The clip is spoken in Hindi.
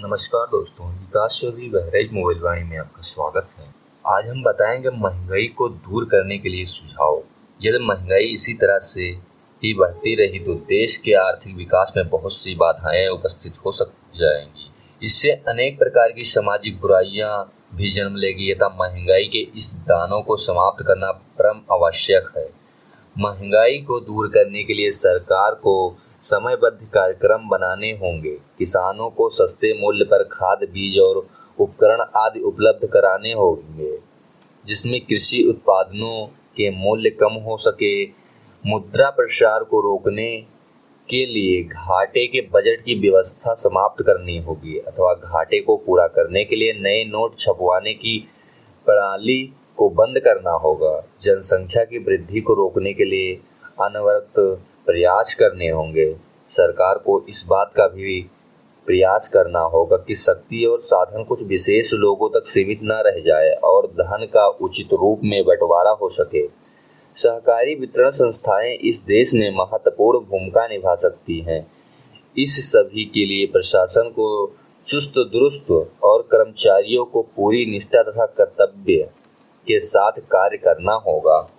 नमस्कार दोस्तों, विकास चौधरी बहराइच मोबाइल वाणी में आपका स्वागत है। आज हम बताएंगे महंगाई को दूर करने के लिए सुझाव। यदि महंगाई इसी तरह से ही बढ़ती रही तो देश के आर्थिक विकास में बहुत सी बाधाएं उपस्थित हो जाएंगी। इससे अनेक प्रकार की सामाजिक बुराइयां भी जन्म लेगी तथा महंगाई के इस दानों को समाप्त करना परम आवश्यक है। महंगाई को दूर करने के लिए सरकार को समयबद्ध कार्यक्रम बनाने होंगे। किसानों को सस्ते मूल्य पर खाद, बीज और उपकरण आदि उपलब्ध कराने होंगे, जिसमें कृषि उत्पादनों के मूल्य कम हो सके। मुद्रा प्रसार को रोकने के लिए घाटे के बजट की व्यवस्था समाप्त करनी होगी अथवा घाटे को पूरा करने के लिए नए नोट छपवाने की प्रणाली को बंद करना होगा। जनसंख्या की वृद्धि को रोकने के लिए अनवरत प्रयास करने होंगे। सरकार को इस बात का भी प्रयास करना होगा कि शक्ति और साधन कुछ विशेष लोगों तक सीमित न रह जाए और धन का उचित रूप में बंटवारा हो सके। सहकारी वितरण संस्थाएं इस देश में महत्वपूर्ण भूमिका निभा सकती हैं। इस सभी के लिए प्रशासन को चुस्त दुरुस्त और कर्मचारियों को पूरी निष्ठा तथा कर्तव्य के साथ कार्य करना होगा।